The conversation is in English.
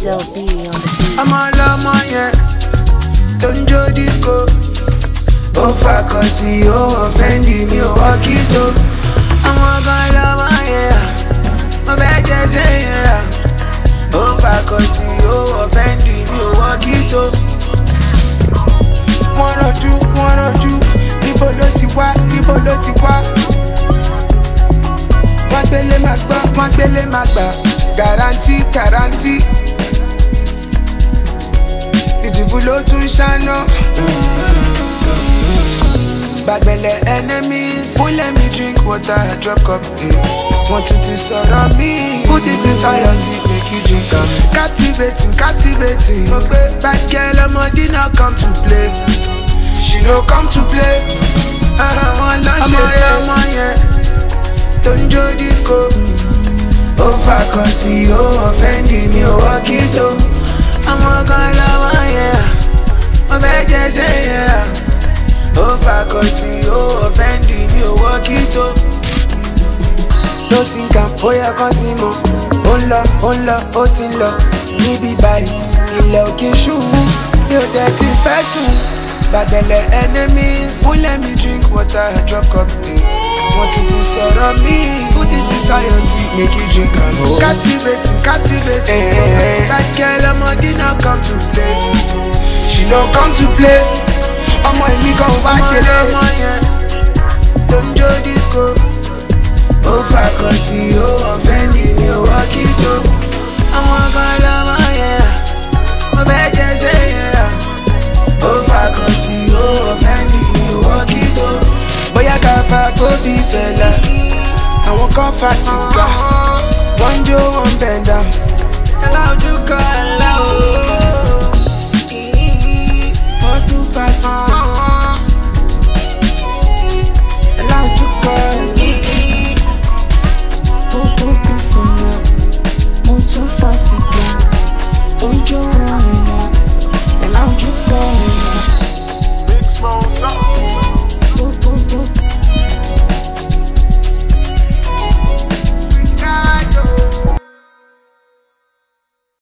Del B on the beat. I'm all on my yeah. Don't do disco. Oh fuck us, oh offending me, oh walk it up. I'm all gonna love my yeah. My bad just yeah. Oh fuck us, oh offending me, oh walk it up. Wanna do. Níbo ló ti wá. Wọ́n gbélé má gbà. Guarantee. Beautiful ló tún ṣáná. Bàgbẹ̀lẹ̀ enemies. Won't let me drink water, drop cup. Want you to sọ̀rọ̀ mi. Put it inside your tea, make you drink am. Captivating. Bad girl, ọmọdé no come to play. She no come to play. Wọ́n lọ ṣe ọmọ yẹn. Don't do disco. Oh fuck us, oh offending me, oh walk it up. I'm all gonna love my yeah. My bad just yeah. Oh fuck us, oh offending me, oh walk it up. No think I'm boya continue. Ó ń lọ, ó ti ń lọ. Níbi báyìí, ilẹ̀ òkè ṣubú. Mi ò dẹ̀ ti fẹ́ sùn. Bàgbẹ̀lẹ̀ enemies. Won't let me drink water, drop cup. Want you to sọ̀rọ̀ mi. Put it inside your tea, make you drink am. Captivating. Bad girl, ọmọdé no come to play. She no come to play. Ọmọ èmi kan wá ṣeré. Ọmọ yẹn tó ń jó disco. Ó fàkọ̀ sí ó offending mi ò walk it up. Ọmọ kan lọ́mọ yẹn. Mo fẹ́ jẹ́ ṣe yẹn. Ó fàkọ̀ sí ó offending mi ò walk it up. Bóyá ká fa kóbi fẹ̀lá. Àwọn kan fa sìgá. Wọ́n jó wọn bend down. Ẹlá ojú kan ẹlá o.